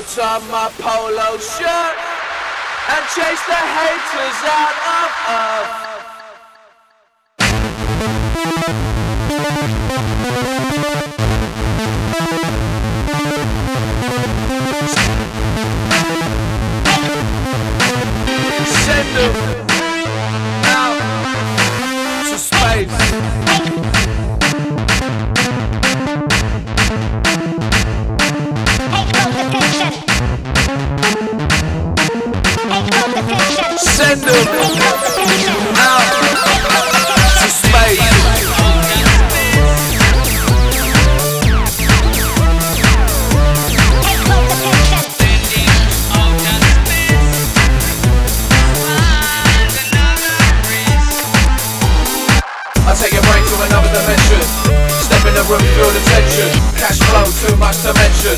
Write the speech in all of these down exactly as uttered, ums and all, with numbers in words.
put on my polo shirt and chase the haters out of earth. Send them out to space. Send them out to space. I take your brain to another dimension. Step in the room, feel the tension. Cash flow, too much to mention.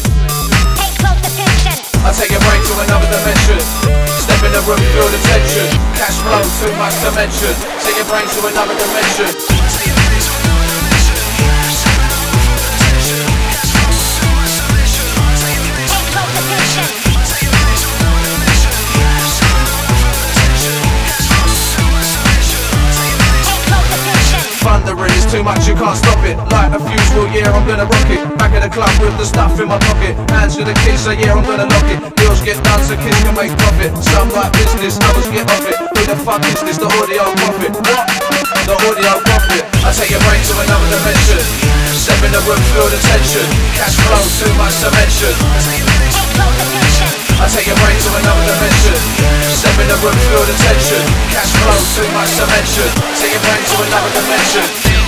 I take your brain to another dimension. Step in the room, feel the tension. Cash flow, too much to mention. Take your brain to another dimension. Thundering is too much, you can't stop it. Like a fuse, well yeah, I'm gonna rock it. Back of the club with the stuff in my pocket. Hands to the keys, so yeah, I'm gonna lock it. Deals get done so kids can make profit. Some like business, others get off it. Who the fuck is this? The audio profit. What? The audio profit. I take your brain to another dimension. Step in the room, feel the tension. Cash flow, too much to mention. I take your brain to another dimension. Step in the room, feel the tension. Cash flow, too much to mention. Take your brain to another dimension.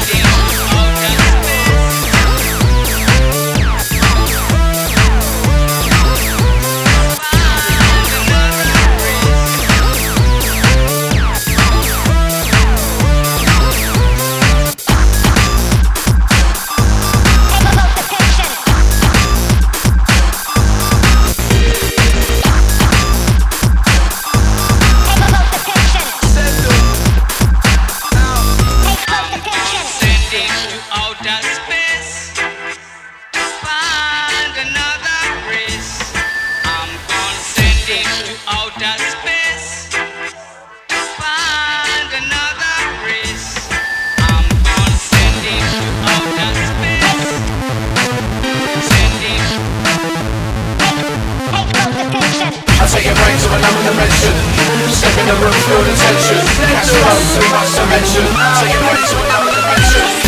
I take your brain to another dimension. Step in the room, feel the tension. Cash flow, too much to mention. Take your brain to another dimension.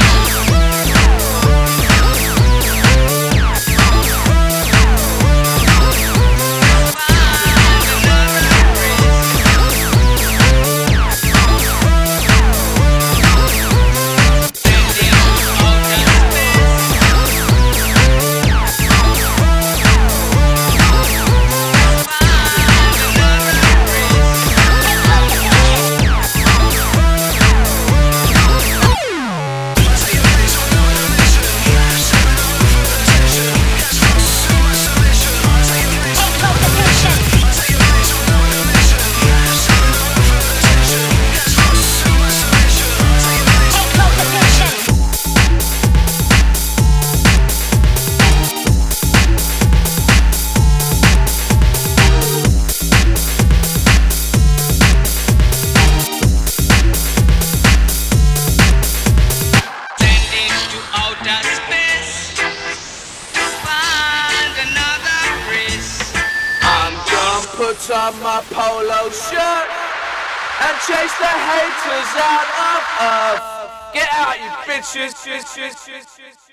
Put on my polo shirt and chase the haters out of earth. Get out, you bitches.